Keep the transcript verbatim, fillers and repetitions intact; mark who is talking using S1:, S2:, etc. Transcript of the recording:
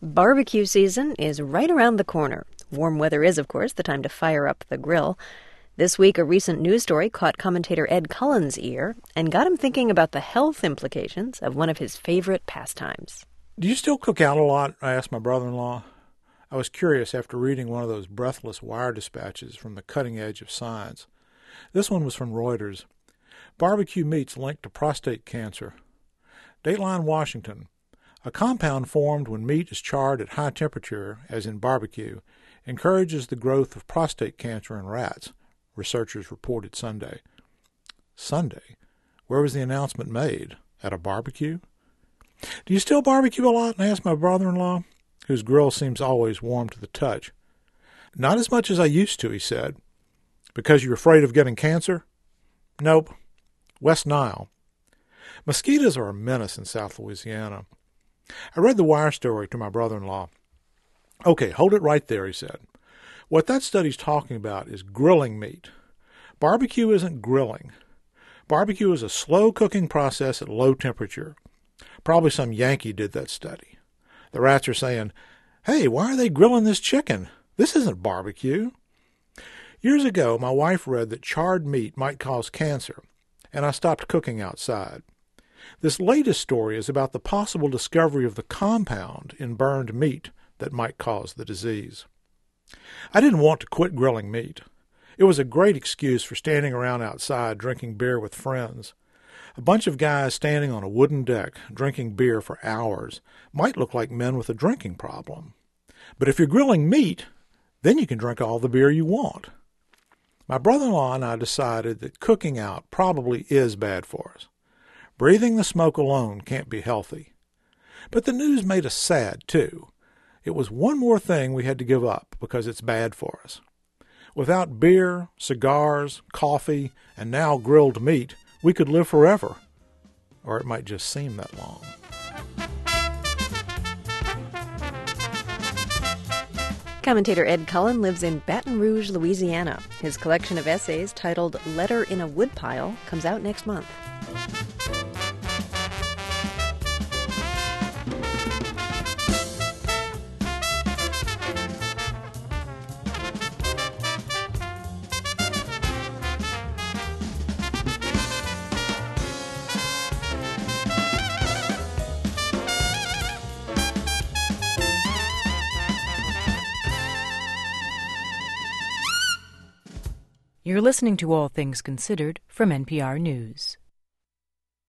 S1: Barbecue season is right around the corner. Warm weather is, of course, the time to fire up the grill. This week, a recent news story caught commentator Ed Cullen's ear and got him thinking about the health implications of one of his favorite pastimes.
S2: Do you still cook out a lot? I asked my brother-in-law. I was curious after reading one of those breathless wire dispatches from the cutting edge of science. This one was from Reuters. Barbecue meats linked to prostate cancer. Dateline, Washington. A compound formed when meat is charred at high temperature, as in barbecue, encourages the growth of prostate cancer in rats, researchers reported Sunday. Sunday? Where was the announcement made? At a barbecue? Do you still barbecue a lot? I asked my brother-in-law, whose grill seems always warm to the touch. Not as much as I used to, he said. Because you're afraid of getting cancer? Nope. West Nile. Mosquitoes are a menace in South Louisiana. I read the wire story to my brother-in-law. Okay, hold it right there, he said. What that study's talking about is grilling meat. Barbecue isn't grilling. Barbecue is a slow cooking process at low temperature. Probably some Yankee did that study. The rats are saying, hey, why are they grilling this chicken? This isn't barbecue. Years ago, my wife read that charred meat might cause cancer, and I stopped cooking outside. This latest story is about the possible discovery of the compound in burned meat that might cause the disease. I didn't want to quit grilling meat. It was a great excuse for standing around outside drinking beer with friends. A bunch of guys standing on a wooden deck drinking beer for hours might look like men with a drinking problem. But if you're grilling meat, then you can drink all the beer you want. My brother-in-law and I decided that cooking out probably is bad for us. Breathing the smoke alone can't be healthy. But the news made us sad, too. It was one more thing we had to give up because it's bad for us. Without beer, cigars, coffee, and now grilled meat, we could live forever. Or it might just seem that long.
S1: Commentator Ed Cullen lives in Baton Rouge, Louisiana. His collection of essays titled Letter in a Woodpile comes out next month.
S3: You're listening to All Things Considered from N P R News.